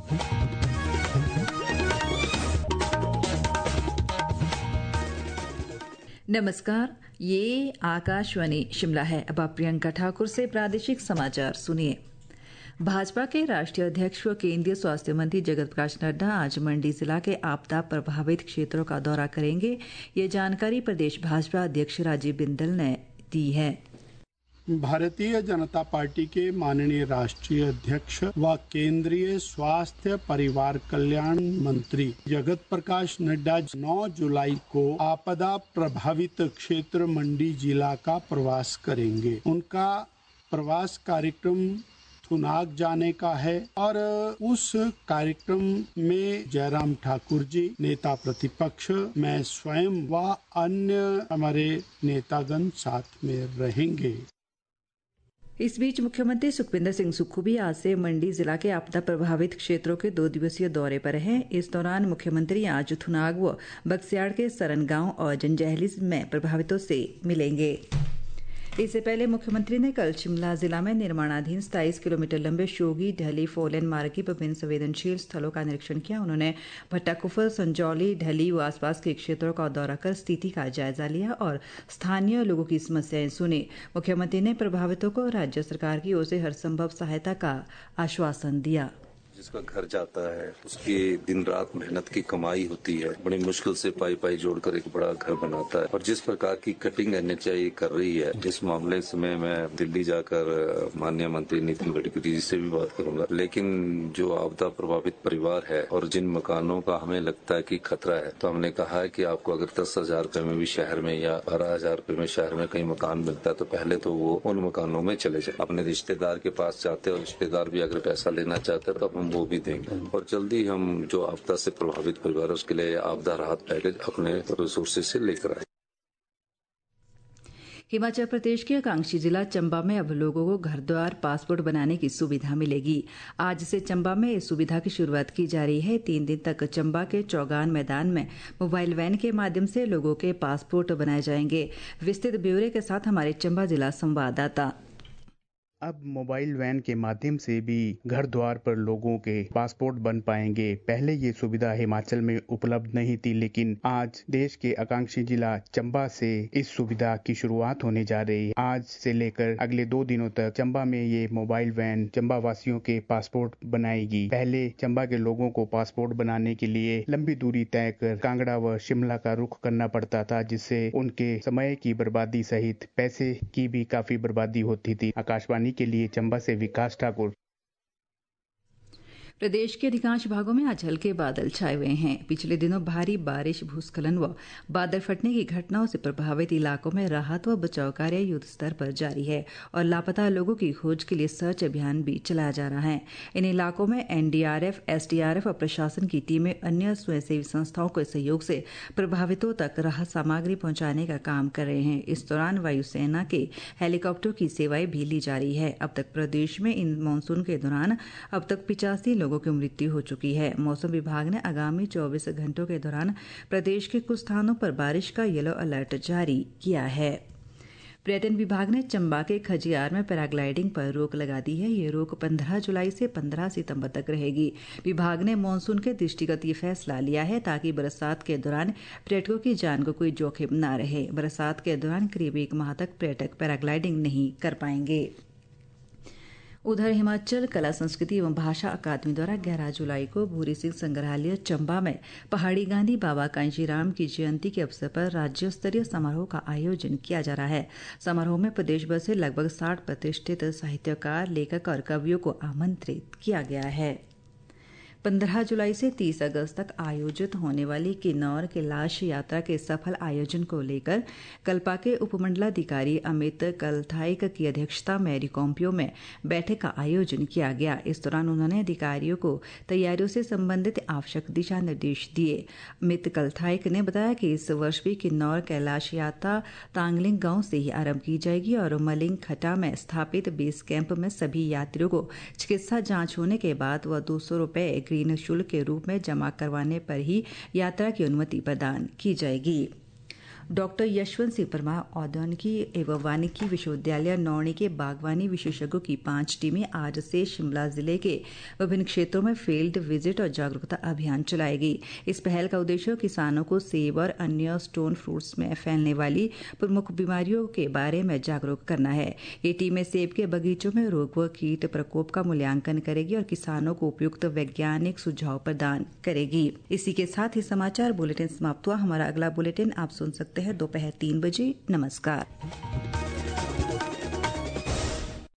नमस्कार, ये आकाशवाणी शिमला है। अब आप प्रियंका ठाकुर से प्रादेशिक समाचार सुनिए। भाजपा के राष्ट्रीय अध्यक्ष व केंद्रीय स्वास्थ्य मंत्री जगत प्रकाश नड्डा आज मंडी जिला के आपदा प्रभावित क्षेत्रों का दौरा करेंगे। ये जानकारी प्रदेश भाजपा अध्यक्ष राजीव बिंदल ने दी है। भारतीय जनता पार्टी के माननीय राष्ट्रीय अध्यक्ष व केंद्रीय स्वास्थ्य परिवार कल्याण मंत्री जगत प्रकाश नड्डा 9 जुलाई को आपदा प्रभावित क्षेत्र मंडी जिला का प्रवास करेंगे। उनका प्रवास कार्यक्रम थुनाग जाने का है और उस कार्यक्रम में जयराम ठाकुर जी, नेता प्रतिपक्ष, मैं स्वयं व अन्य हमारे नेतागण साथ में रहेंगे। इस बीच मुख्यमंत्री सुखविंदर सिंह सुक्खू भी आज से मंडी जिला के आपदा प्रभावित क्षेत्रों के 2 दिवसीय दौरे पर हैं। इस दौरान मुख्यमंत्री आज थुनाग व बक्सियाड़ के सरन गांव और जंजैहली में प्रभावितों से मिलेंगे। इससे पहले मुख्यमंत्री ने कल शिमला जिला में निर्माणाधीन 27 किलोमीटर लंबे शोगी ढली फोरलेन मार्ग की विभिन्न संवेदनशील स्थलों का निरीक्षण किया। उन्होंने भट्टाकुफर, संजौली, ढली व आसपास के क्षेत्रों का दौरा कर स्थिति का जायजा लिया और स्थानीय लोगों की समस्याएं सुनी। मुख्यमंत्री ने प्रभावितों को राज्य सरकार की ओर से हर संभव सहायता का आश्वासन दिया। जिसका घर जाता है उसकी दिन रात मेहनत की कमाई होती है, बड़ी मुश्किल से पाई जोड़कर एक बड़ा घर बनाता है। और जिस प्रकार की कटिंग NHAI कर रही है, इस मामले में मैं दिल्ली जाकर माननीय मंत्री नितिन गडकरी जी से भी बात करूंगा। लेकिन जो आपदा प्रभावित परिवार है और जिन मकानों का हमें लगता है कि खतरा है, तो हमने कहा है कि आपको अगर 10,000 रुपए में भी शहर में या 12,000 रुपए में शहर में कहीं मकान मिलता है तो पहले तो वो उन मकानों में चले जाए। अपने रिश्तेदार के पास जाते और रिश्तेदार भी अगर पैसा लेना चाहते हैं तो वो भी देंगे। और जल्दी हम जो आपदा से प्रभावित परिवार है उसके लिए आपदा राहत पैकेज अपने रिसोर्सेज से लेकर आए। हिमाचल प्रदेश के आकांक्षी जिला चंबा में अब लोगों को घर द्वार पासपोर्ट बनाने की सुविधा मिलेगी। आज से चंबा में इस सुविधा की शुरुआत की जा रही है। 3 दिन तक चंबा के चौगान मैदान में मोबाइल वैन के माध्यम से लोगों के पासपोर्ट बनाए जाएंगे। विस्तृत ब्यौरे के साथ हमारे चंबा जिला संवाददाता। अब मोबाइल वैन के माध्यम से भी घर द्वार पर लोगों के पासपोर्ट बन पाएंगे। पहले ये सुविधा हिमाचल में उपलब्ध नहीं थी, लेकिन आज देश के आकांक्षी जिला चंबा से इस सुविधा की शुरुआत होने जा रही है। आज से लेकर अगले 2 दिनों तक चंबा में ये मोबाइल वैन चंबा वासियों के पासपोर्ट बनाएगी। पहले चंबा के लोगों को पासपोर्ट बनाने के लिए लंबी दूरी तय कर कांगड़ा व शिमला का रुख करना पड़ता था, जिससे उनके समय की बर्बादी सहित पैसे की भी काफी बर्बादी होती थी। आकाशवाणी के लिए चंबा से विकास ठाकुर। प्रदेश के अधिकांश भागों में आज हल्के बादल छाए हुए हैं। पिछले दिनों भारी बारिश, भूस्खलन व बादल फटने की घटनाओं से प्रभावित इलाकों में राहत व बचाव कार्य युद्ध स्तर पर जारी है और लापता लोगों की खोज के लिए सर्च अभियान भी चलाया जा रहा है। इन इलाकों में NDRF, SDRF और प्रशासन की टीमें अन्य स्वयंसेवी संस्थाओं के सहयोग से प्रभावितों तक राहत सामग्री पहुंचाने का काम कर रहे हैं। इस दौरान वायुसेना के हेलीकॉप्टर की सेवाएं भी ली जा रही है। अब तक प्रदेश में इन मानसून के दौरान अब तक 85 लोगों की मृत्यु हो चुकी है। मौसम विभाग ने आगामी 24 घंटों के दौरान प्रदेश के कुछ स्थानों पर बारिश का येलो अलर्ट जारी किया है। पर्यटन विभाग ने चंबा के खजियार में पैराग्लाइडिंग पर रोक लगा दी है। ये रोक 15 जुलाई से 15 सितंबर तक रहेगी। विभाग ने मानसून के दृष्टिगत ये फैसला लिया है ताकि बरसात के दौरान पर्यटकों की जान को कोई जोखिम न रहे। बरसात के दौरान करीब 1 माह तक पर्यटक पैराग्लाइडिंग नहीं कर पाएंगे। उधर हिमाचल कला संस्कृति एवं भाषा अकादमी द्वारा 11 जुलाई को भूरी सिंह संग्रहालय चंबा में पहाड़ी गांधी बाबा कांशीराम की जयंती के अवसर पर राज्य स्तरीय समारोह का आयोजन किया जा रहा है। समारोह में प्रदेश भर से लगभग 60 प्रतिष्ठित साहित्यकार, लेखक और कवियों को आमंत्रित किया गया है। 15 जुलाई से 30 अगस्त तक आयोजित होने वाली किन्नौर कैलाश यात्रा के सफल आयोजन को लेकर कल्पा के उपमंडलाधिकारी अमित कलथाइक की अध्यक्षता में रिकांगपिओ में बैठक का आयोजन किया गया। इस दौरान उन्होंने अधिकारियों को तैयारियों से संबंधित आवश्यक दिशा निर्देश दिए। अमित कलथाइक ने बताया कि इस वर्ष भी किन्नौर कैलाश यात्रा तांगलिंग गांव से ही आरंभ की जाएगी और मलिंग खटा में स्थापित बेस कैंप में सभी यात्रियों को चिकित्सा जांच होने के बाद वह 200 रुपए ग्रीन शुल्क के रूप में जमा करवाने पर ही यात्रा की अनुमति प्रदान की जाएगी। डॉक्टर यशवंत सिंह परमार औद्यानिकी एवं वानिकी विश्वविद्यालय नौणी के बागवानी विशेषज्ञों की 5 टीमें आज से शिमला जिले के विभिन्न क्षेत्रों में फील्ड विजिट और जागरूकता अभियान चलाएगी। इस पहल का उद्देश्य किसानों को सेब और अन्य स्टोन फ्रूट्स में फैलने वाली प्रमुख बीमारियों के बारे में जागरूक करना है। ये टीमें सेब के बगीचों में रोग व कीट प्रकोप का मूल्यांकन करेगी और किसानों को उपयुक्त वैज्ञानिक सुझाव प्रदान करेगी। इसी के साथ ही समाचार बुलेटिन समाप्त हुआ। हमारा अगला बुलेटिन आप सुन सकते हैं दोपहर 3 बजे। नमस्कार।